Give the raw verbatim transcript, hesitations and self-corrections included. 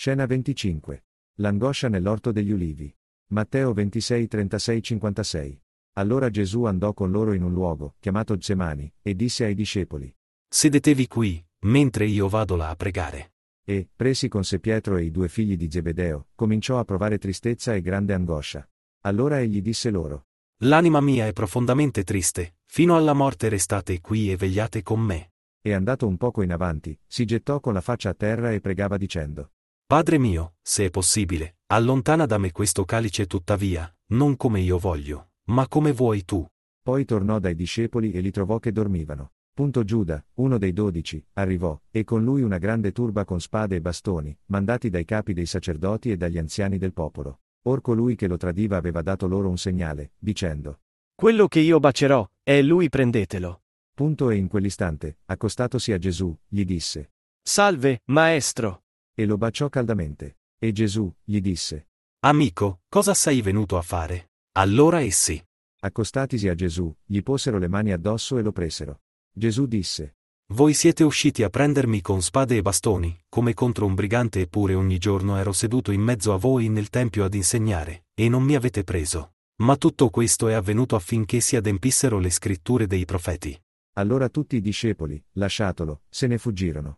Scena venticinque. L'angoscia nell'orto degli ulivi. Matteo ventisei trentasei cinquantasei. Allora Gesù andò con loro in un luogo, chiamato Getsemani, e disse ai discepoli: Sedetevi qui, mentre io vado là a pregare. E, presi con sé Pietro e i due figli di Zebedeo, cominciò a provare tristezza e grande angoscia. Allora egli disse loro: L'anima mia è profondamente triste, fino alla morte restate qui e vegliate con me. E andato un poco in avanti, si gettò con la faccia a terra e pregava dicendo: Padre mio, se è possibile, allontana da me questo calice tuttavia, non come io voglio, ma come vuoi tu. Poi tornò dai discepoli e li trovò che dormivano. Punto Giuda, uno dei dodici, arrivò, e con lui una grande turba con spade e bastoni, mandati dai capi dei sacerdoti e dagli anziani del popolo. Or colui che lo tradiva aveva dato loro un segnale, dicendo: Quello che io bacerò, è lui, prendetelo. Punto e in quell'istante, accostatosi a Gesù, gli disse: Salve, maestro. E lo baciò caldamente. E Gesù, gli disse: Amico, cosa sei venuto a fare? Allora essi, Accostatisi a Gesù, gli posero le mani addosso e lo presero. Gesù disse: voi siete usciti a prendermi con spade e bastoni, come contro un brigante, eppure ogni giorno ero seduto in mezzo a voi nel tempio ad insegnare, e non mi avete preso. Ma tutto questo è avvenuto affinché si adempissero le scritture dei profeti. Allora tutti i discepoli, lasciatolo, se ne fuggirono.